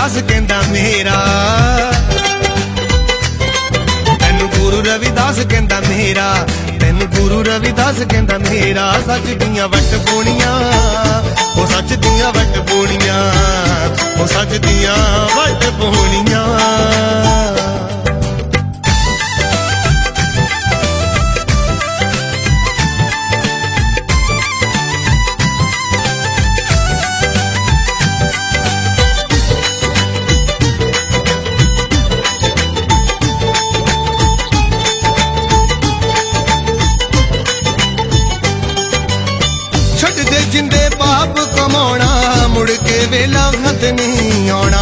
रविदास कहंदा मेरा, तैनू गुरु रविदास कहंदा मेरा, तैनू गुरु रविदास कहंदा मेरा। सच दियां वट पौणियां, ओ सच दियां वट पौणियां, ओ सच दियां वट पौणियां। जिंदे पाप कमाना मुड़ के वेला हथ नहीं आना,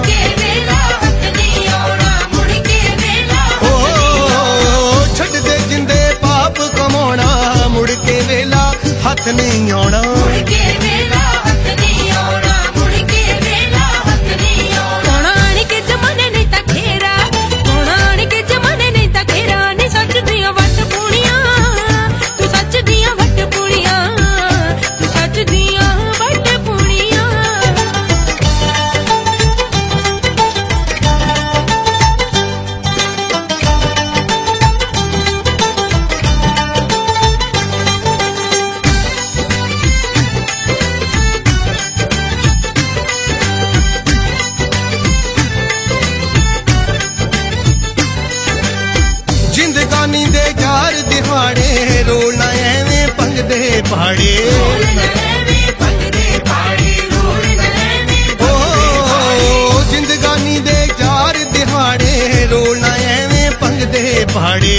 ओ छड़ दे जिंदे पाप कमाना मुड़ के वेला हथ नहीं आना। जिंदगानी दे चार दिहाड़े रोना एवें पंगदे पहाड़े, ओ जिंदगानी दे चार दिहाड़े रोना एवें पंगदे पहाड़े।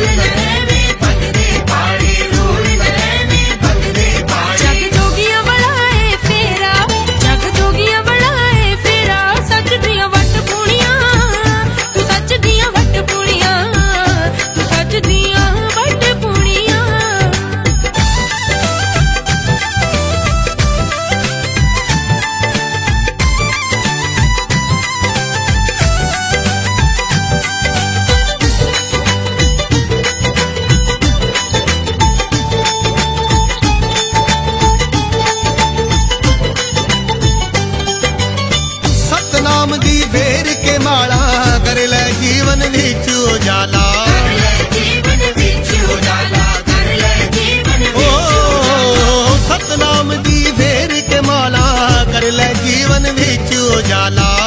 नाम दी फेर के माला कर ले जीवन विच उजाला, ओ सतनाम दी फेर के माला कर ले जीवन विच उजाला।